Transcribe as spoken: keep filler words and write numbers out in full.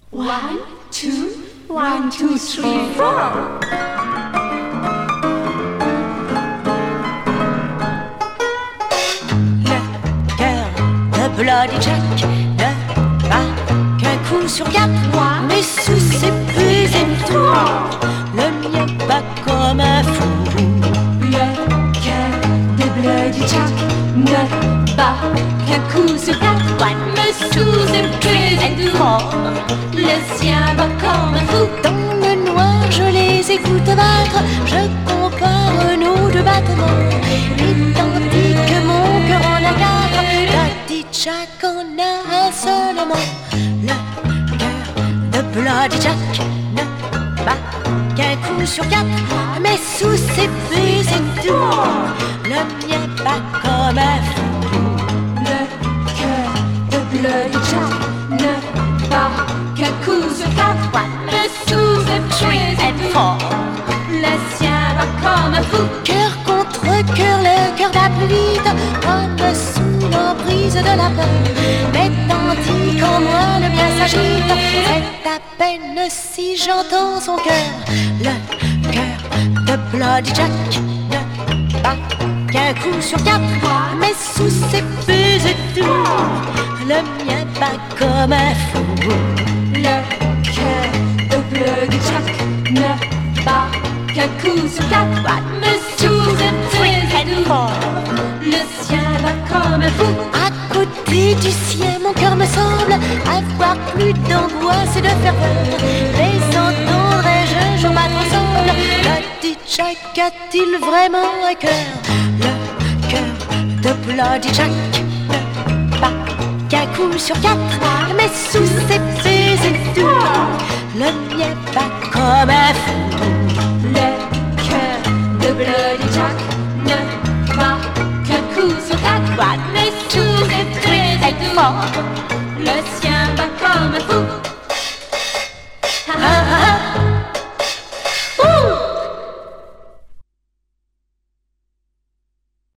One, two, one, two, three, four. Le cœur de Bloody Jack ne bat qu'un coup sur quatre. Mais sous ses pesées de toi, le mien bat comme un fou. Le cœur de Bloody Jack ne bat qu'un coup sur quatre. Mais sous ses pesées de toi, le sien bat comme un fou. Dans le noir, je les écoute battre. Je compare nos deux battements. Et tandis que mon cœur en a quatre, Bloody Jack en a un seulement. Le cœur de Bloody Jack ne bat qu'un coup sur quatre. Mais sous ses baisers doux, le mien bat comme un fou. Le cœur de Bloody Jack ne bat qu'un coup sur quatre. Mais sous ses baisers doux, le sien bat comme un fou. Cœur contre cœur, le cœur bat plus vite, comme sous l'emprise de la peur. Mais tandis qu'en moi le mien s'agite, c'est à peine si j'entends son cœur. Le cœur de Bloody Jack ne bat qu'un coup sur quatre. Mais sous ses baisers doux, le mien bat comme un fou. Le cœur de Bloody Jack ne bat qu'un coup sur quatre. Mais sous ses baisers doux, le sien bat comme un fou. À côté du sien, mon cœur me semble avoir plus d'angoisse et de ferveur. Les entendrais-je jour battre ensemble? Bloody Jack a-t-il vraiment un cœur? Le cœur de Bloody Jack ne bat qu'un coup sur quatre. Mais sous ses baisers doux, le mien bat comme un fou. Le cœur de Bloody